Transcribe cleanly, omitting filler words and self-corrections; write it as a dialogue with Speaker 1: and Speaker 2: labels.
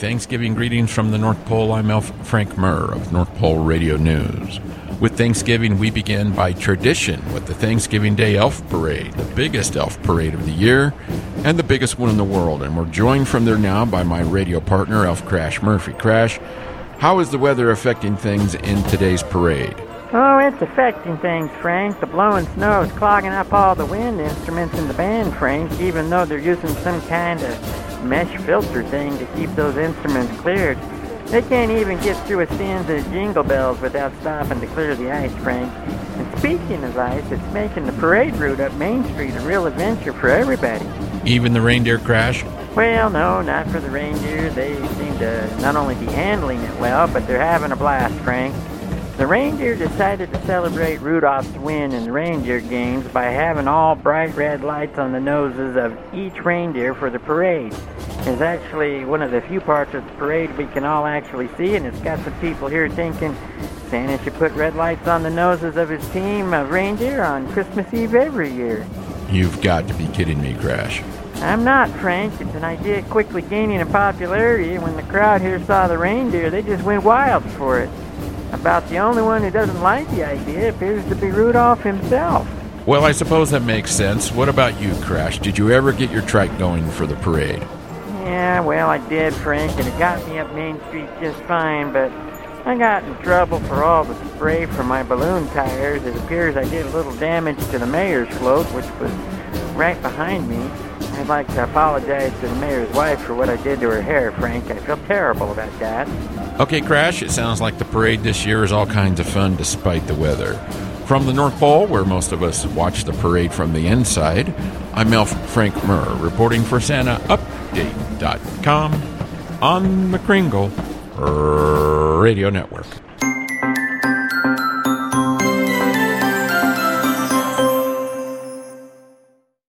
Speaker 1: Thanksgiving greetings from the North Pole. I'm Elf Frank Murr of North Pole Radio News. With Thanksgiving, we begin by tradition with the Thanksgiving Day Elf Parade, the biggest elf parade of the year and the biggest one in the world. And we're joined from there now by my radio partner, Elf Crash Murphy. Crash, how is the weather affecting things in today's parade?
Speaker 2: Oh, it's affecting things, Frank. The blowing snow is clogging up all the wind instruments in the band, Frank, even though they're using some kind of mesh filter thing to keep those instruments cleared. They can't even get through a stanza of Jingle Bells without stopping to clear the ice, Frank. And speaking of ice, it's making the parade route up Main Street a real adventure for everybody.
Speaker 1: Even the reindeer, Crash?
Speaker 2: Well, no, not for the reindeer. They seem to not only be handling it well, but they're having a blast, Frank. The reindeer decided to celebrate Rudolph's win in the reindeer games by having all bright red lights on the noses of each reindeer for the parade. It's actually one of the few parts of the parade we can all actually see, and it's got some people here thinking Santa should put red lights on the noses of his team of reindeer on Christmas Eve every year.
Speaker 1: You've got to be kidding me, Crash.
Speaker 2: I'm not, Frank. It's an idea quickly gaining in popularity, and when the crowd here saw the reindeer, they just went wild for it. About the only one who doesn't like the idea appears to be Rudolph himself.
Speaker 1: Well, I suppose that makes sense. What about you, Crash? Did you ever get your trike going for the parade?
Speaker 2: Yeah, well, I did, Frank, and it got me up Main Street just fine, but I got in trouble for all the spray from my balloon tires. It appears I did a little damage to the mayor's float, which was right behind me. I'd like to apologize to the mayor's wife for what I did to her hair, Frank. I feel terrible about that.
Speaker 1: Okay, Crash, it sounds like the parade this year is all kinds of fun despite the weather. From the North Pole, where most of us watch the parade from the inside, I'm Elf Frank Murr, reporting for SantaUpdate.com on the Kringle Radio Network.